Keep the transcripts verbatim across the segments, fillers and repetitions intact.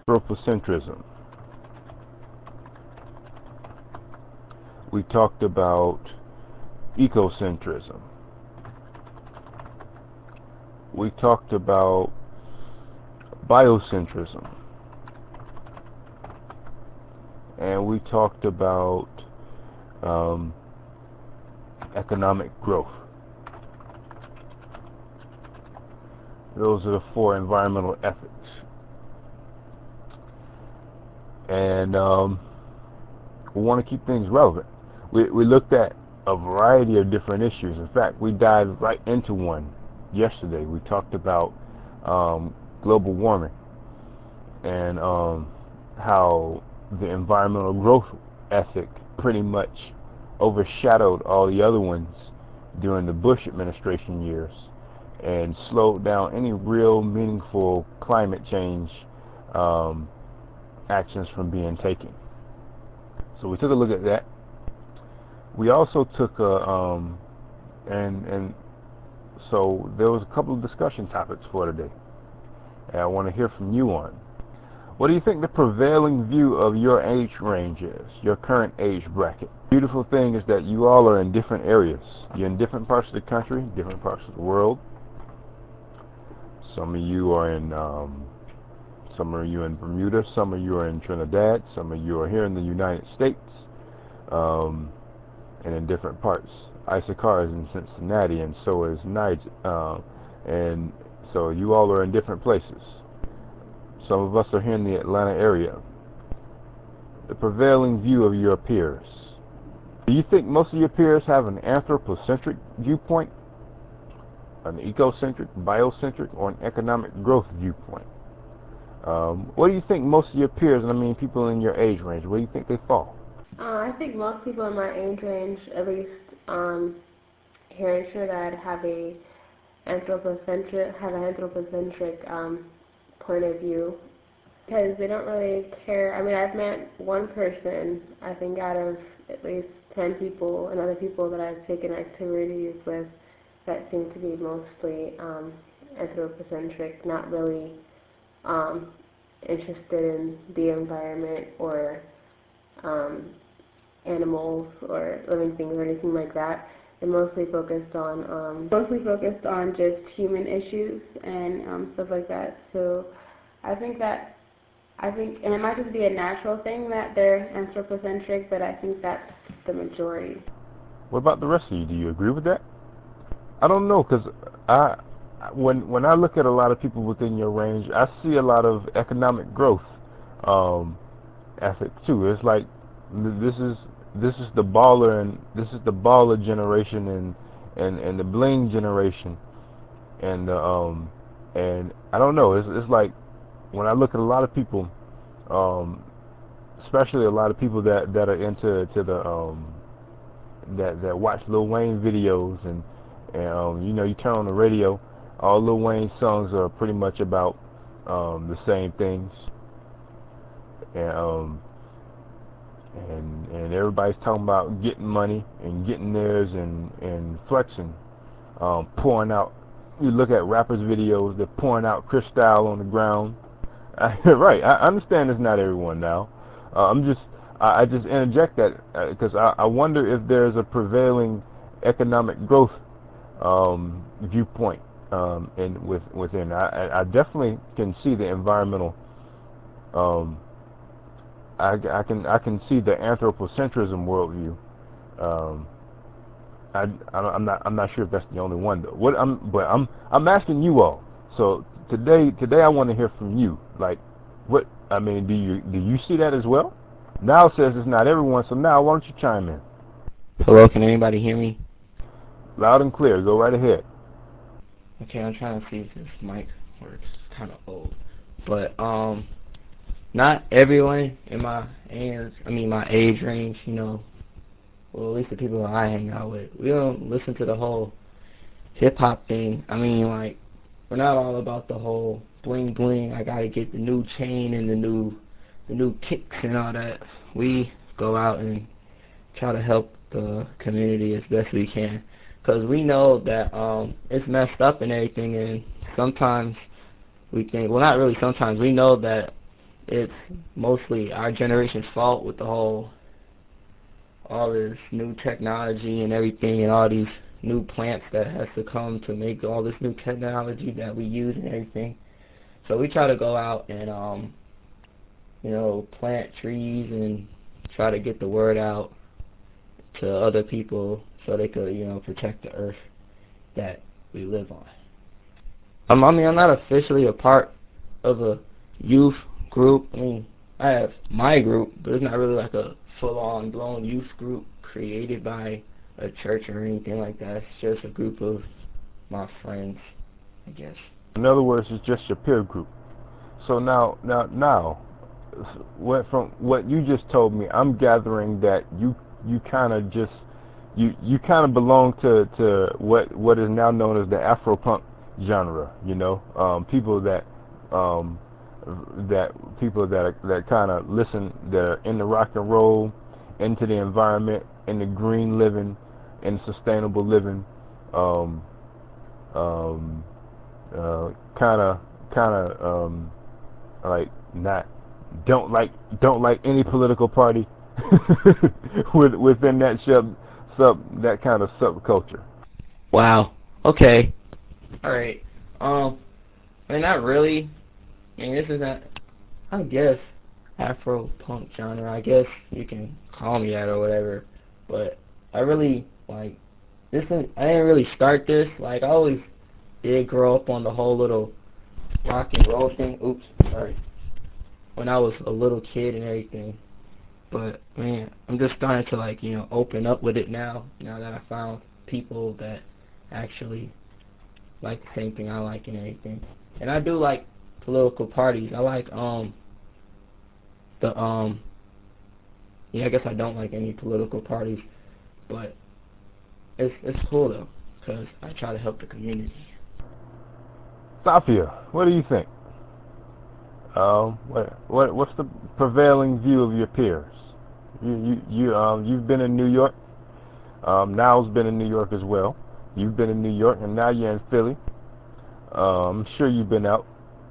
anthropocentrism. We talked about ecocentrism. We talked about biocentrism. And we talked about um, economic growth. Those are the four environmental ethics. And um, we want to keep things relevant. We, we looked at a variety of different issues. In fact, we dived right into one yesterday. We talked about um, global warming and um, how the environmental growth ethic pretty much overshadowed all the other ones during the Bush administration years and slowed down any real meaningful climate change um, actions from being taken. So we took a look at that. We also took a, um, and, and so there was a couple of discussion topics for today, and I want to hear from you on. What do you think the prevailing view of your age range is, your current age bracket? Beautiful thing is that you all are in different areas. You're in different parts of the country, different parts of the world. Some of you are in, um, some of you in Bermuda, some of you are in Trinidad, some of you are here in the United States, um, and in different parts. Issacar is in Cincinnati, and so is Niger, uh, and so you all are in different places. Some of us are here in the Atlanta area. The prevailing view of your peers. Do you think most of your peers have an anthropocentric viewpoint, an ecocentric, biocentric, or an economic growth viewpoint? Um, what do you think most of your peers, and I mean people in your age range, where do you think they fall? Uh, I think most people in my age range, at least um, here in Trinidad, have a anthropocentric, have an anthropocentric um, point of view, because they don't really care. I mean, I've met one person, I think, out of at least ten people and other people that I've taken activities with that seem to be mostly um, anthropocentric, not really um, interested in the environment or um, animals or living things or anything like that. They're mostly focused on um, mostly focused on just human issues and um, stuff like that. So I think that I think, and it might just be a natural thing that they're anthropocentric, but I think that's the majority. What about the rest of you? Do you agree with that? I don't know, because I, when when I look at a lot of people within your range, I see a lot of economic growth um, ethic too. It's like this is this is the baller and this is the baller generation and and and the bling generation, and uh, um and I don't know. It's it's like when I look at a lot of people, um, especially a lot of people that that are into to the um, that that watch Lil Wayne videos and and um, you know, you turn on the radio, all Lil Wayne songs are pretty much about um, the same things, and um, and and everybody's talking about getting money and getting theirs and and flexing, um, pouring out. You look at rappers' videos, they're pouring out Cristal on the ground. Right, I understand it's not everyone now. Uh, I'm just, I, I just interject that because uh, I, I wonder if there's a prevailing economic growth um, viewpoint um, in with within. I, I definitely can see the environmental. Um, I, I can I can see the anthropocentrism worldview. Um, I, I I'm not I'm not sure if that's the only one though. What I'm but I'm I'm asking you all. So today today I want to hear from you. Like, what I mean, do you do you see that as well? Now says it's not everyone. So now why don't you chime in? Hello, can anybody hear me? Loud and clear. Go right ahead. Okay, I'm trying to see if this mic works. It's kind of old, but um, not everyone in my age, I mean my age range, you know. Well, at least the people I hang out with, we don't listen to the whole hip hop thing. I mean, like, we're not all about the whole bling bling. I gotta get the new chain and the new, the new kicks and all that. We go out and try to help the community as best we can, because we know that um, it's messed up and everything, and sometimes we think, well, not really sometimes, we know that it's mostly our generation's fault with the whole, all this new technology and everything, and all these new plants that has to come to make all this new technology that we use and everything. So we try to go out and, um, you know, plant trees and try to get the word out to other people so they could, you know, protect the earth that we live on. Um, I mean, I'm not officially a part of a youth group. I mean, I have my group, but it's not really like a full-on blown youth group created by a church or anything like that. It's just a group of my friends, I guess. In other words, it's just your peer group. So now, now, now, what from what you just told me, I'm gathering that you you kind of just you you kind of belong to to what what is now known as the Afro-punk genre. You know, um, people that um, that people that that kind of listen, that are into rock and roll, into the environment, into green living, and sustainable living. Um, um, uh, kind of kind of um, like not don't like don't like any political party with, within that sub sub that kind of subculture. Wow. Okay. All right. Um. I mean, not really. I mean, this is not, I guess, Afro-punk genre. I guess you can call me that or whatever. But I really, like, this is, I didn't really start this. Like, I always did grow up on the whole little rock and roll thing. Oops, sorry. When I was a little kid and everything. But, man, I'm just starting to, like, you know, open up with it now. Now that I found people that actually like the same thing I like and everything. And I do like political parties. I like, um, the, um, yeah, I guess I don't like any political parties, but it's, it's cool though, because I try to help the community. Safia, what do you think? Um, what, what what's the prevailing view of your peers? You you you um you've been in New York. Um, Niall's been in New York as well. You've been in New York, and now you're in Philly. Um, I'm sure you've been out.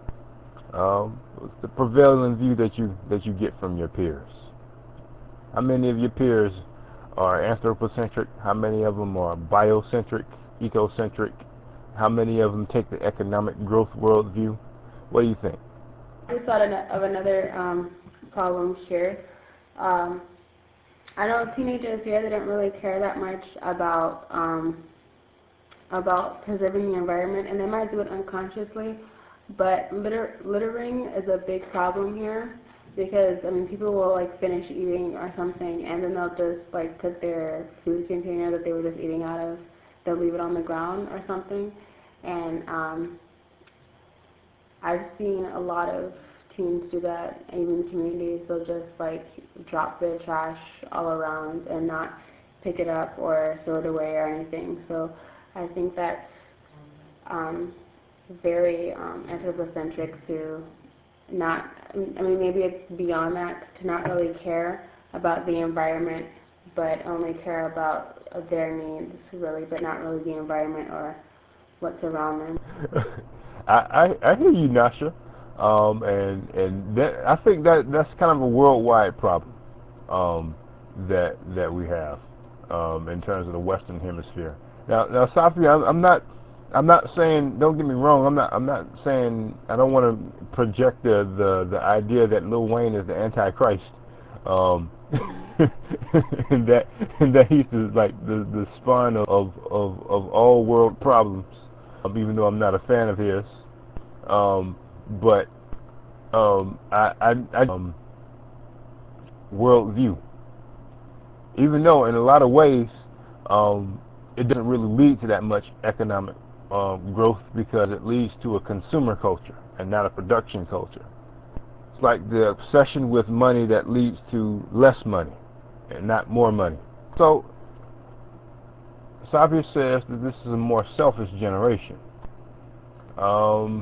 Um, what's the prevailing view that you that you get from your peers? How many of your peers are anthropocentric? How many of them are biocentric, ecocentric? How many of them take the economic growth worldview? What do you think? I just thought of another um, problem here. Um, I know teenagers here, they don't really care that much about um, about preserving the environment, and they might do it unconsciously, but litter, littering is a big problem here, because, I mean, people will, like, finish eating or something, and then they'll just, like, put their food container that they were just eating out of, they'll leave it on the ground or something, and um, I've seen a lot of teens do that, and even communities, they'll just, like, drop their trash all around and not pick it up or throw it away or anything. So I think that's um, very um, anthropocentric to not, I mean, maybe it's beyond that, to not really care about the environment, but only care about their needs, really, but not really the environment or what's around them. I, I, I hear you, Nasha, um, and and that, I think that that's kind of a worldwide problem um, that that we have um, in terms of the Western Hemisphere. Now, now, Safia, I'm, I'm not I'm not saying, don't get me wrong, I'm not I'm not saying, I don't want to project the, the the idea that Lil Wayne is the Antichrist, um, and that and that he's the, like the the spawn of of of all world problems. Um, even though I'm not a fan of his, um, but um, I, I, I um, worldview. Even though in a lot of ways um, it doesn't really lead to that much economic um, growth, because it leads to a consumer culture and not a production culture. It's like the obsession with money that leads to less money and not more money. So Safia says that this is a more selfish generation. Um,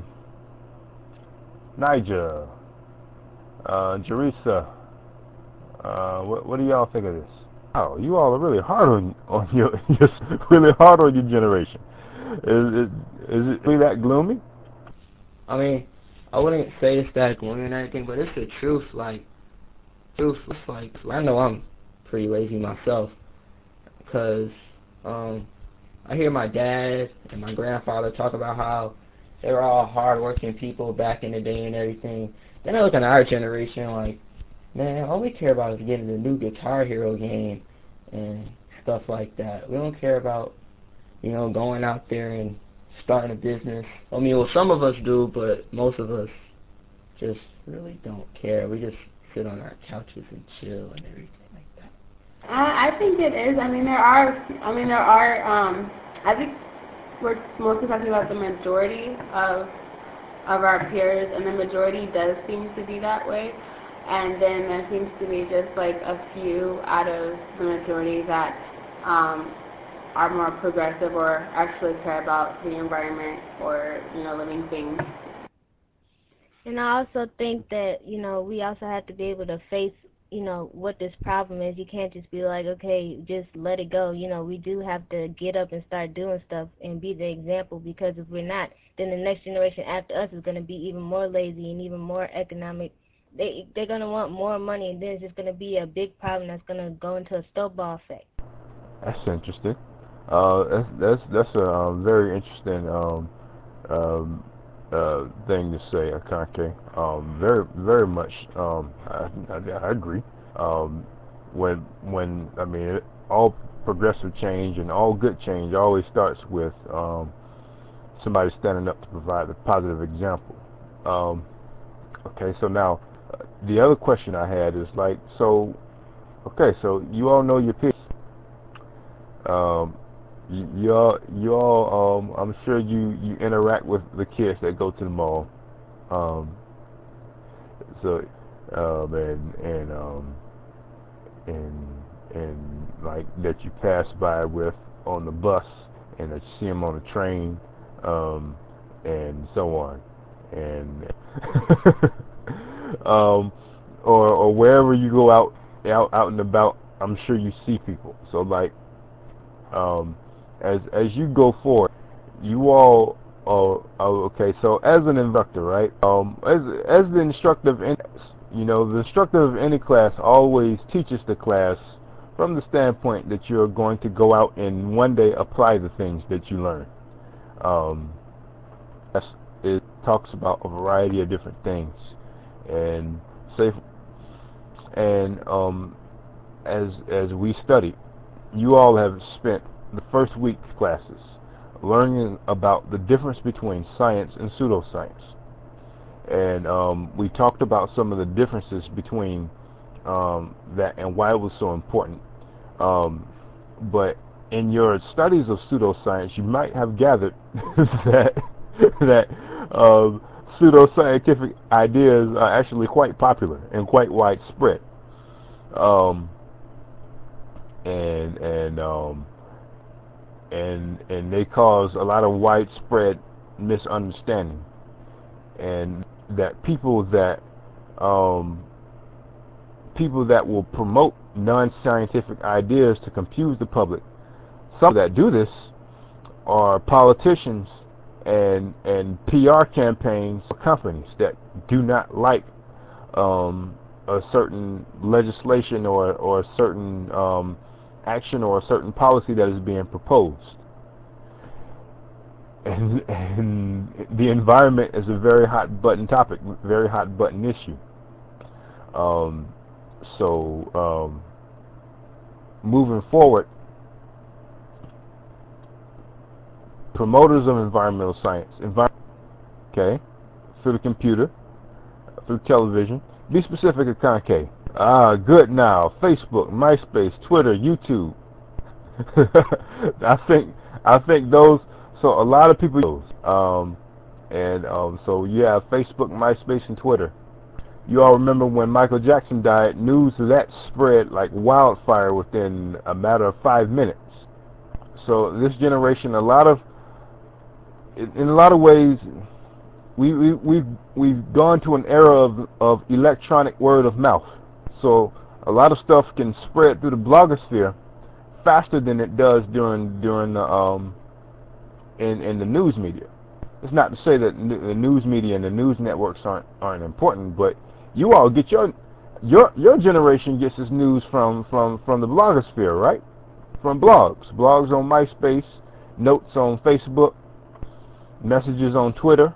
Nigel, uh, Jerisa, uh, what, what do y'all think of this? Oh, you all are really hard on on your, just really hard on your generation. Is it is it really that gloomy? I mean, I wouldn't say it's that gloomy and everything, but it's the truth. Like, truth. It's like I know I'm pretty lazy myself, because um, I hear my dad and my grandfather talk about how they were all hard-working people back in the day and everything. Then I look at our generation like, man, all we care about is getting the new Guitar Hero game and stuff like that. We don't care about, you know, going out there and starting a business. I mean, well, some of us do, but most of us just really don't care. We just sit on our couches and chill and everything like that. I, I think it is. I mean, there are. I mean, there are. Um, I think we're mostly talking about the majority of of our peers, and the majority does seem to be that way. And then there seems to be just like a few out of the majority that um, are more progressive or actually care about the environment or, you know, living things. And I also think that, you know, we also have to be able to face, you know, what this problem is. You can't just be like, okay, just let it go. You know, we do have to get up and start doing stuff and be the example, because if we're not, then the next generation after us is going to be even more lazy and even more economic. They, they're going to want more money, and then it's just going to be a big problem that's going to go into a snowball effect. That's interesting. Uh, that's that's that's a um, very interesting um, um, uh, thing to say, Akanke. Um, very very much. Um, I, I, I agree. Um, when when I mean it, all progressive change and all good change always starts with um, somebody standing up to provide a positive example. Um, okay, so now uh, the other question I had is like, so okay, so you all know your peers. Um, you, you all, you all, um, I'm sure you, you interact with the kids that go to the mall. Um, so, um, and, and, um, and, and like that you pass by with on the bus and that you see them on the train, um, and so on. And, um, or, or wherever you go out, out, out and about, I'm sure you see people. So like, um, as as you go forward, you all are, are okay. So as an instructor, right? Um, as as the instructor of any, you know, the instructor of any class always teaches the class from the standpoint that you're going to go out and one day apply the things that you learn. Um, it talks about a variety of different things, and say, and um, as as we study, you all have spent the first week classes learning about the difference between science and pseudoscience. And um, we talked about some of the differences between um, that and why it was so important. Um, but in your studies of pseudoscience, you might have gathered that that um, pseudoscientific ideas are actually quite popular and quite widespread. Um, and and um, and and they cause a lot of widespread misunderstanding, and that people that um, people that will promote non-scientific ideas to confuse the public, some that do this are politicians and and P R campaigns for companies that do not like um, a certain legislation or or a certain um, action or a certain policy that is being proposed. And, and the environment is a very hot button topic, very hot button issue. Um, so um, moving forward, promoters of environmental science, envi okay, through the computer, through television, be specific at Concave. Ah, good now. Facebook, MySpace, Twitter, YouTube. I think I think those. So a lot of people use those. Um, and um, so you have Facebook, MySpace, and Twitter. You all remember when Michael Jackson died? News of that spread like wildfire within a matter of five minutes. So this generation, a lot of, in a lot of ways, we we we've we've gone to an era of of electronic word of mouth. So a lot of stuff can spread through the blogosphere faster than it does during during the um in in the news media. it's not to say that n- the news media and the news networks aren't aren't important, but you all get your your your generation gets its news from from from the blogosphere, right? From blogs, blogs on MySpace, notes on Facebook, messages on Twitter.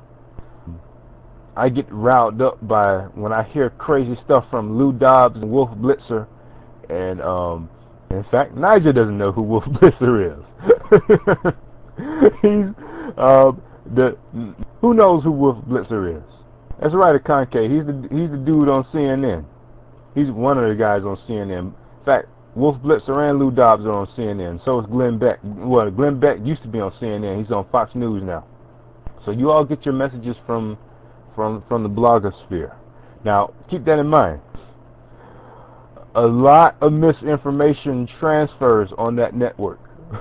I get riled up by when I hear crazy stuff from Lou Dobbs and Wolf Blitzer, and um, in fact, Nigel doesn't know who Wolf Blitzer is. He's uh, the who knows who Wolf Blitzer is? That's right, Akonke. He's the he's the dude on C N N. He's one of the guys on C N N. In fact, Wolf Blitzer and Lou Dobbs are on C N N. So is Glenn Beck. Well, Glenn Beck used to be on C N N. He's on Fox News now. So you all get your messages from from from the blogosphere. Now, keep that in mind. A lot of misinformation transfers on that network.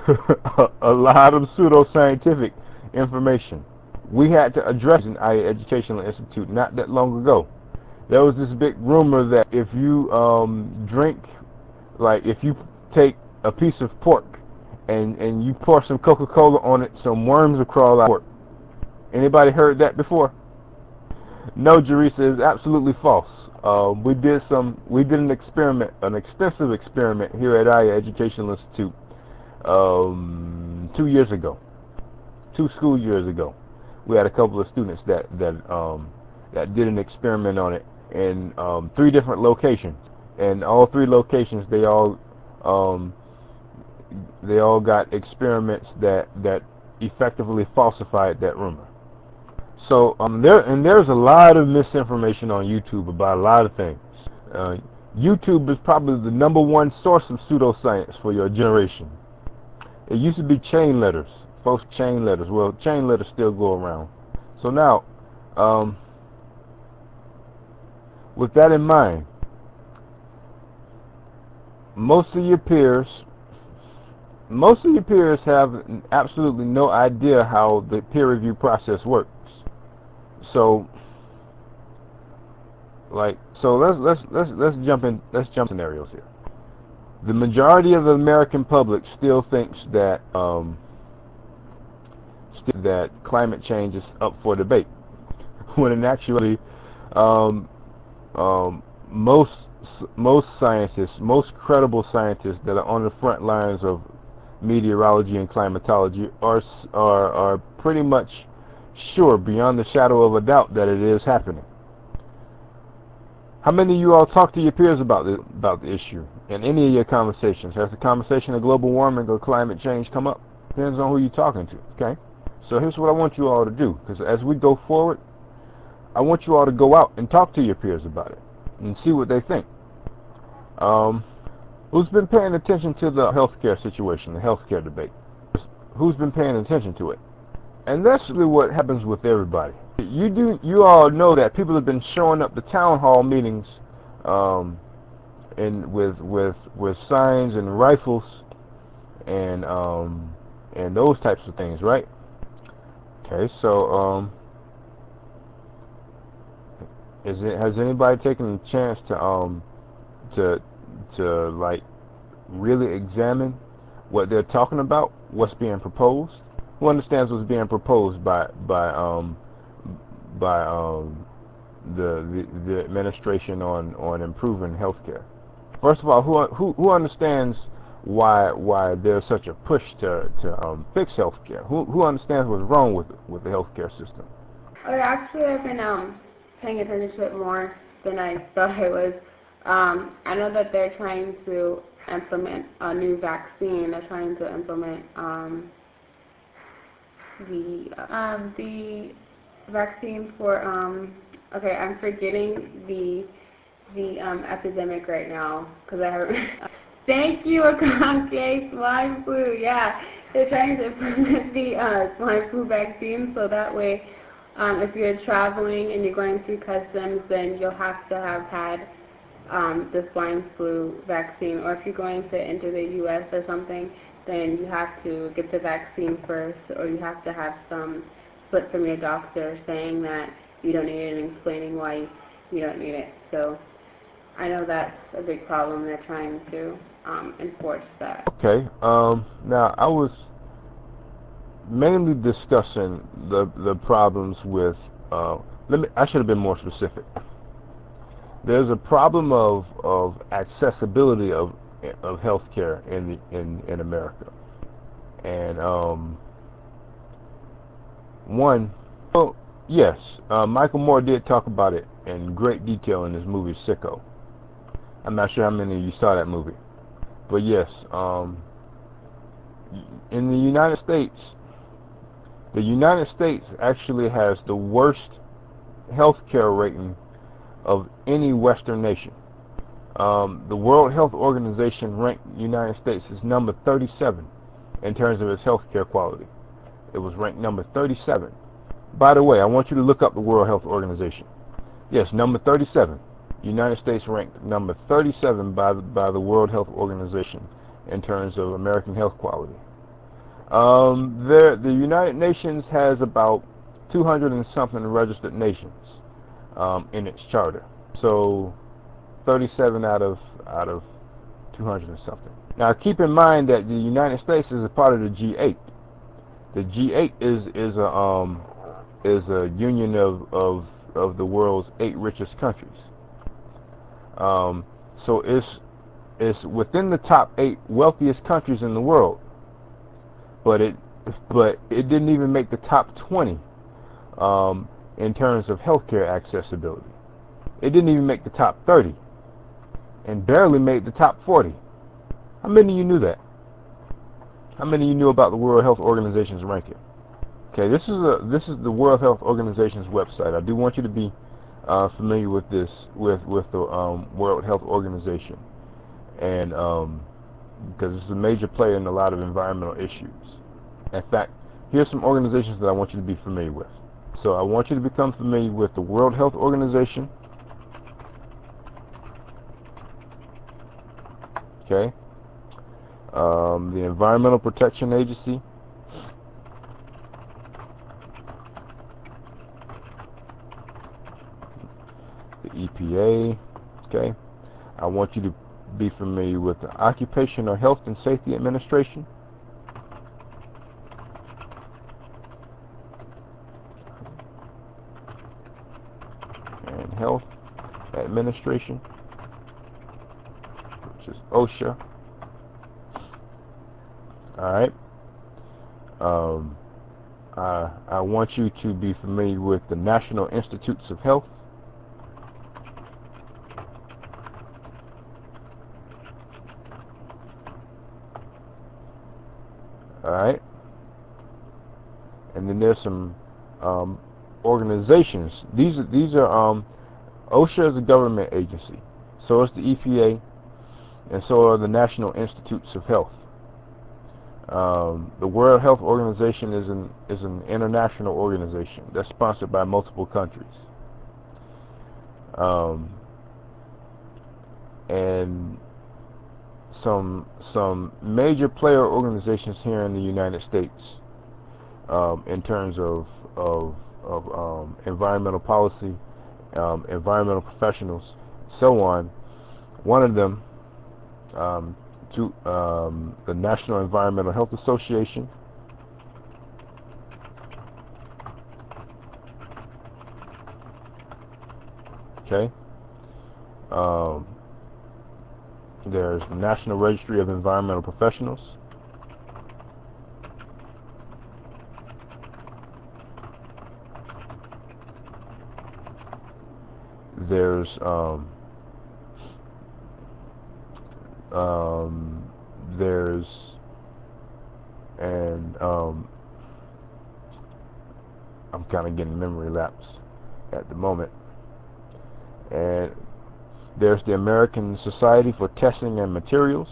A lot of pseudoscientific information. We had to address in I A Educational Institute not that long ago. There was this big rumor that if you um, drink, like if you take a piece of pork and, and you pour some Coca-Cola on it, some worms will crawl out of pork. Anybody heard that before? No, Jerisa, is absolutely false. Uh, we did some, we did an experiment, an extensive experiment here at I A Educational Institute um, two years ago, two school years ago. We had a couple of students that that um, that did an experiment on it in um, three different locations, and all three locations they all um, they all got experiments that that effectively falsified that rumor. So um, there and there's a lot of misinformation on YouTube about a lot of things. Uh, YouTube is probably the number one source of pseudoscience for your generation. It used to be chain letters, folks. Chain letters. Well, chain letters still go around. So now, um, with that in mind, most of your peers, most of your peers have absolutely no idea how the peer review process works. So, like, so let's let's let's let's jump in. Let's jump scenarios here. The majority of the American public still thinks that um, still that climate change is up for debate, when in actuality, um, um, most most scientists, most credible scientists that are on the front lines of meteorology and climatology are are are pretty much sure, beyond the shadow of a doubt, that it is happening. How many of you all talk to your peers about the about the issue in any of your conversations? Has the conversation of global warming or climate change come up? Depends on who you're talking to. Okay. So here's what I want you all to do, because as we go forward, I want you all to go out and talk to your peers about it and see what they think. Um, who's been paying attention to the healthcare situation, the healthcare debate? Who's been paying attention to it? And that's really what happens with everybody. You do, you all know that people have been showing up to town hall meetings, um, and with with with signs and rifles, and um, and those types of things, right? Okay, so um, is it has anybody taken a chance to um to to like really examine what they're talking about, what's being proposed? Who understands what's being proposed by by um by um the the, the administration on on improving healthcare? First of all, who who who understands why why there's such a push to to um, fix healthcare? Who who understands what's wrong with with the healthcare system? Oh, actually, I've been um paying attention to it more than I thought I was. Um, I know that they're trying to implement a new vaccine. They're trying to implement um. the um, the vaccine for um okay I'm forgetting the the um, epidemic right now because I haven't. Thank you, Akonke. Swine flu. Yeah, they're trying to implement the uh, swine flu vaccine so that way um, if you're traveling and you're going through customs, then you'll have to have had um, the swine flu vaccine, or if you're going to enter the U S or something, then you have to get the vaccine first, or you have to have some slip from your doctor saying that you don't need it and explaining why you don't need it. So I know that's a big problem. They're trying to um, enforce that. Okay. Um, now I was mainly discussing the the problems with. Uh, let me. I should have been more specific. There's a problem of of accessibility of of healthcare in the in in America, and um, one. Well, yes, uh, Michael Moore did talk about it in great detail in his movie Sicko. I'm not sure how many of you saw that movie, but yes, um, in the United States, the United States actually has the worst healthcare rating of any Western nation. Um, the World Health Organization ranked the United States as number thirty-seven in terms of its healthcare quality. It was ranked number thirty-seven. By the way, I want you to look up the World Health Organization. Yes, number thirty-seven. United States ranked number thirty-seven by the, by the World Health Organization in terms of American health quality. Um, there, the United Nations has about two hundred and something registered nations um, in its charter. So thirty-seven out of out of two hundred and something. Now keep in mind that the United States is a part of the G eight. The G eight is is a um is a union of of of the world's eight richest countries. Um, so it's it's within the top eight wealthiest countries in the world, but it but it didn't even make the top twenty um, in terms of healthcare accessibility. It didn't even make the top thirty, and barely made the top forty. How many of you knew that? How many of you knew about the World Health Organization's ranking? Okay, this is a this is the World Health Organization's website. I do want you to be uh, familiar with this with with the um, World Health Organization, and um, because it's a major player in a lot of environmental issues. In fact, here's some organizations that I want you to be familiar with. So I want you to become familiar with the World Health Organization. Okay. Um, the Environmental Protection Agency. The E P A. Okay. I want you to be familiar with the Occupational Health and Safety Administration. And Health Administration, which is OSHA. Alright. Um, I, I want you to be familiar with the National Institutes of Health. Alright. And then there's some um, organizations. These are, these are um, OSHA is a government agency. So is the E P A, and so are the National Institutes of Health. Um, the World Health Organization is an is an international organization that's sponsored by multiple countries, um, and some some major player organizations here in the United States um, in terms of of, of um, environmental policy, um, environmental professionals, so on. One of them. Um, to um, the National Environmental Health Association, okay. Um, there's the National Registry of Environmental Professionals. There's um, Um, there's and um, I'm kind of getting memory lapse at the moment. And there's the American Society for Testing and Materials.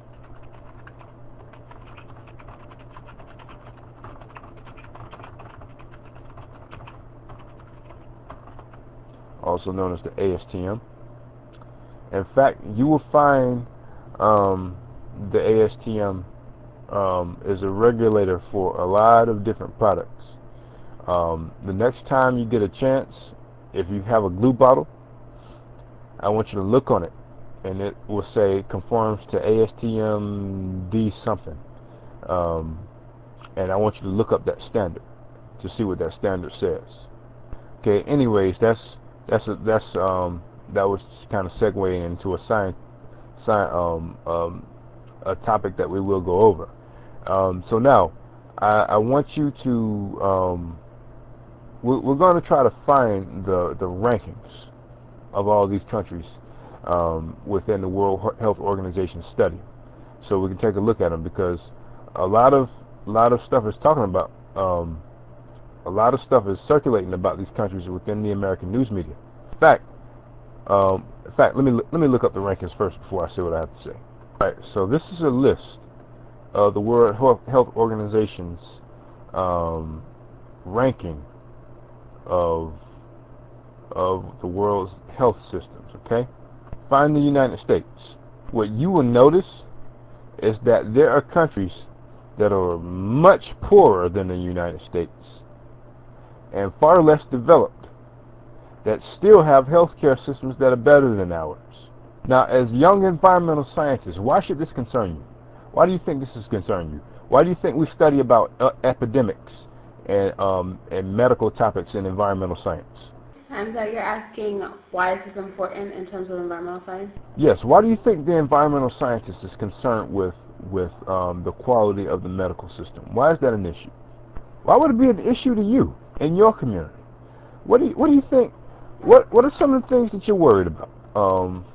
Also known as the A S T M. In fact, you will find Um, the A S T M um, is a regulator for a lot of different products. Um, the next time you get a chance, if you have a glue bottle, I want you to look on it, and it will say conforms to A S T M D something. Um, and I want you to look up that standard to see what that standard says. Okay. Anyways, that's that's a, that's um that was kind of segueing into a science, science um um a topic that we will go over. Um, so now, I, I want you to um, we're, we're going to try to find the the rankings of all these countries um, within the World Health Organization study, so we can take a look at them, because a lot of a lot of stuff is talking about um, a lot of stuff is circulating about these countries within the American news media. In fact, um, in fact, let me let me look up the rankings first before I say what I have to say. All right, so this is a list of the World Health Organization's um, ranking of of the world's health systems. Okay, find the United States. What you will notice is that there are countries that are much poorer than the United States and far less developed that still have healthcare systems that are better than ours. Now, as young environmental scientists, why should this concern you? Why do you think this is concerning you? Why do you think we study about uh, epidemics and um, and medical topics in environmental science? And so you're asking why is this important in terms of environmental science? Yes. Why do you think the environmental scientist is concerned with with um, the quality of the medical system? Why is that an issue? Why would it be an issue to you in your community? What do you What do you think? What What are some of the things that you're worried about? Um,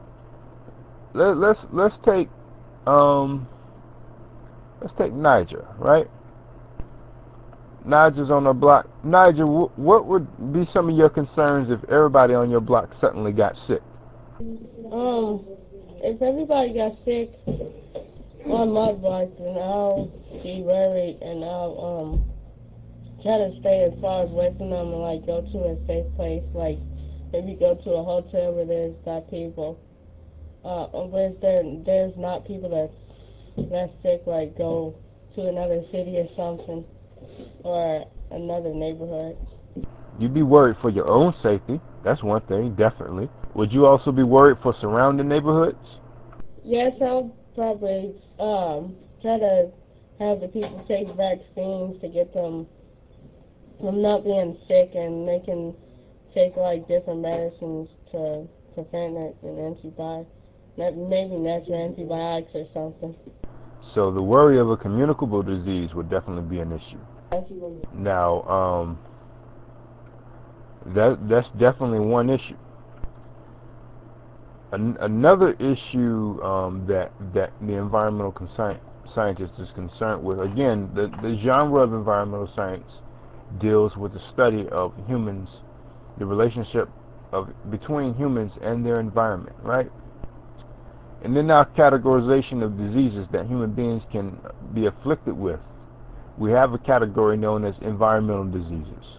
let, let's let's take um, let's take Niger, right? Niger's on the block. Niger, wh what would be some of your concerns if everybody on your block suddenly got sick? Um, if everybody got sick on my block, then I'll be worried and I'll um try to stay as far away from them and like go to a safe place, like maybe go to a hotel where there's not people. Uh, where there there's not people that's that's sick, like go to another city or something, or another neighborhood. You'd be worried for your own safety. That's one thing, definitely. Would you also be worried for surrounding neighborhoods? Yes, I'll probably um try to have the people take vaccines to get them from not being sick, and they can take like different medicines to prevent it and antibiotics. Maybe natural antibiotics or something. So the worry of a communicable disease would definitely be an issue. Now, um, that that's definitely one issue. An another issue um, that that the environmental scientist is concerned with, again, the, the genre of environmental science deals with the study of humans, the relationship of between humans and their environment, right? And then our categorization of diseases that human beings can be afflicted with. We have a category known as environmental diseases.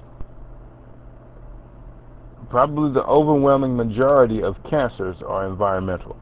Probably the overwhelming majority of cancers are environmental.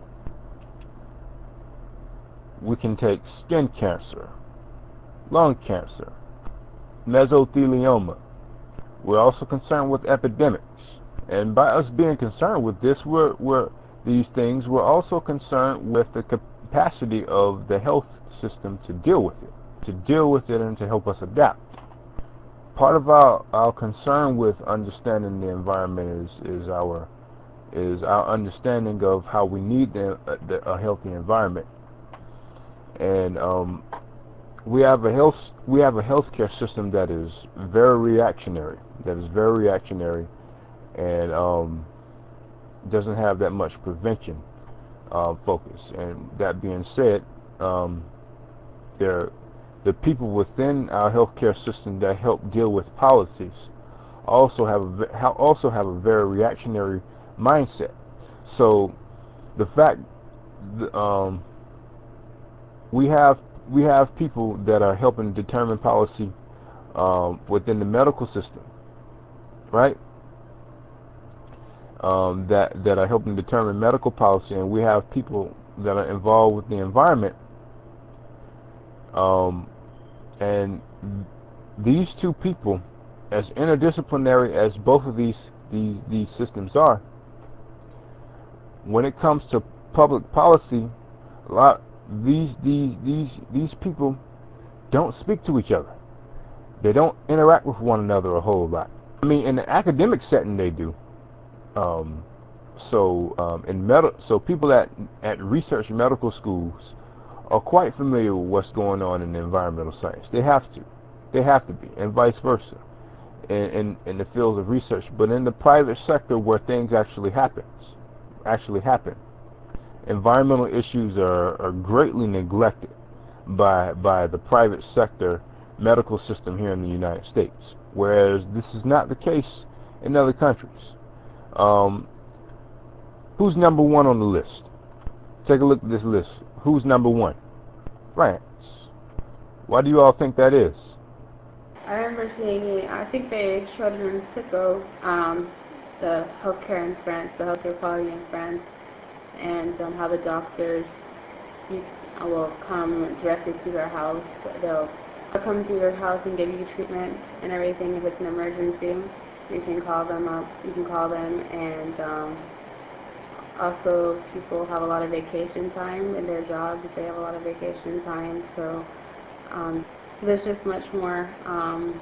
We can take skin cancer, lung cancer, mesothelioma. We're also concerned with epidemics. And by us being concerned with this, we're, we're these things, we're also concerned with the capacity of the health system to deal with it, to deal with it and to help us adapt. Part of our, our concern with understanding the environment is, is our is our understanding of how we need the, the, a healthy environment. And um, we have a health we have a healthcare system that is very reactionary, that is very reactionary, and um, doesn't have that much prevention uh, focus. And that being said, um, there, the people within our healthcare system that help deal with policies also have a, also have a very reactionary mindset. So the fact that, um, we have we have people that are helping determine policy um, within the medical system, right? Um, that that are helping determine medical policy, and we have people that are involved with the environment. Um, and these two people, as interdisciplinary as both of these these these systems are, when it comes to public policy, a lot these these these these people don't speak to each other. They don't interact with one another a whole lot. I mean, in the academic setting, they do. Um, so um, in med- so people at at research medical schools are quite familiar with what's going on in environmental science. They have to. They have to be, and vice versa, in, in, in the fields of research. But in the private sector, where things actually happens, actually happen, environmental issues are, are greatly neglected by by the private sector medical system here in the United States, whereas this is not the case in other countries. Um, who's number one on the list? Take a look at this list. Who's number one? France. Why do you all think that is? I remember seeing it, I think they showed it in Sicko, um, the healthcare in France, the healthcare quality in France, and um, how the doctors you, uh, will come directly to their house. They'll come to your house and give you treatment and everything. If it's an emergency, you can call them up, you can call them, and um, also people have a lot of vacation time in their jobs. They have a lot of vacation time, so um, there's just much more, um,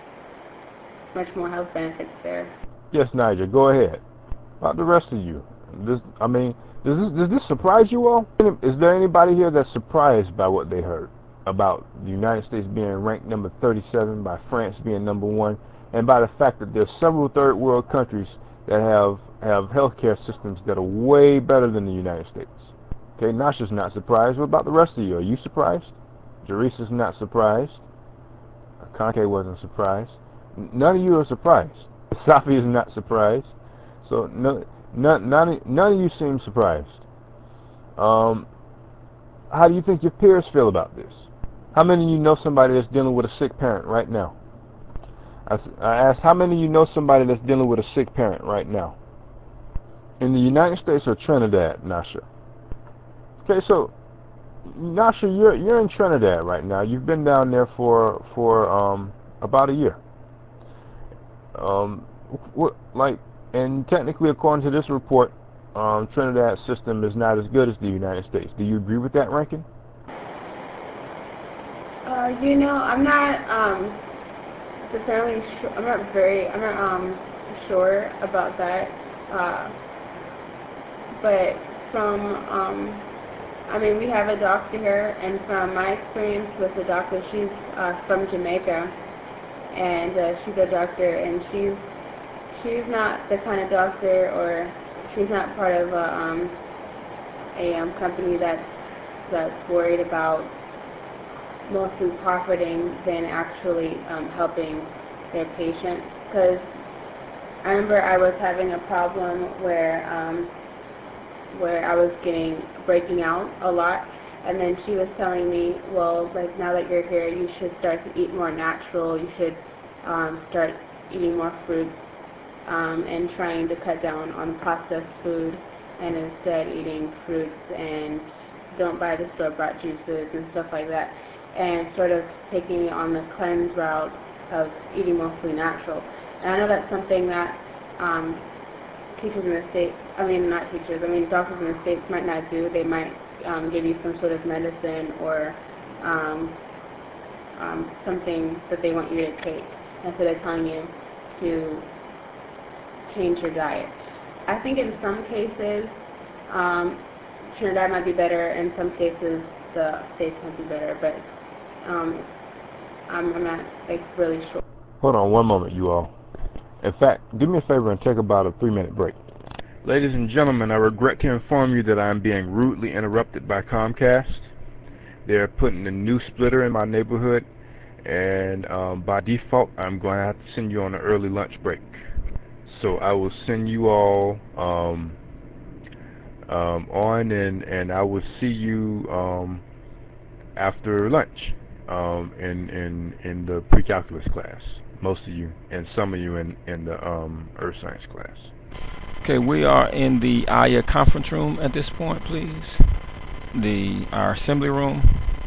much more health benefits there. Yes, Nigel, go ahead. About the rest of you. This, I mean, does this, does this surprise you all? Is there anybody here that's surprised by what they heard about the United States being ranked number thirty-seven, by France being number one, and by the fact that there's several third world countries that have, have healthcare systems that are way better than the United States? Okay, Nasha's not surprised. What about the rest of you? Are you surprised? Jerisa's not surprised. Conke wasn't surprised. None of you are surprised. Safi is not surprised. So no, none, none, none of you seem surprised. Um, how do you think your peers feel about this? How many of you know somebody that's dealing with a sick parent right now? I, I asked, how many of you know somebody that's dealing with a sick parent right now? In the United States or Trinidad, Nasha? Okay, so Nasha, you're you're in Trinidad right now. You've been down there for for um, about a year. Um, what like, and technically, according to this report, um, Trinidad's system is not as good as the United States. Do you agree with that ranking? Uh, you know, I'm not um, necessarily sure. I'm not very. I'm not um, sure about that. Uh, but from um, I mean, we have a doctor here, and from my experience with the doctor, she's uh, from Jamaica, and uh, she's a doctor, and she's she's not the kind of doctor, or she's not part of a, um, a um, company that's that's worried about mostly profiting than actually um, helping their patients. Because I remember I was having a problem where um, where I was getting breaking out a lot, and then she was telling me, well, like, now that you're here, you should start to eat more natural. You should um, start eating more fruits um, and trying to cut down on processed food, and instead eating fruits, and don't buy the store-bought juices and stuff like that, and sort of taking it on the cleanse route of eating mostly natural. And I know that's something that um, teachers in the States, I mean, not teachers, I mean, doctors in the States might not do. They might um, give you some sort of medicine or um, um, something that they want you to take instead of telling you to change your diet. I think in some cases, um, Trinidad might be better. In some cases, the States might be better, but um, I'm, I'm not like really sure. Hold on one moment, you all. In fact, do me a favor and take about a three-minute break. Ladies and gentlemen, I regret to inform you that I am being rudely interrupted by Comcast. They're putting a new splitter in my neighborhood, and um, by default, I'm going to have to send you on an early lunch break. So I will send you all um, um, on, and, and I will see you um, after lunch um, in, in, in the pre-calculus class. Most of you, and some of you in, in the um, earth science class. Okay, we are in the A Y A conference room at this point, please. The our assembly room.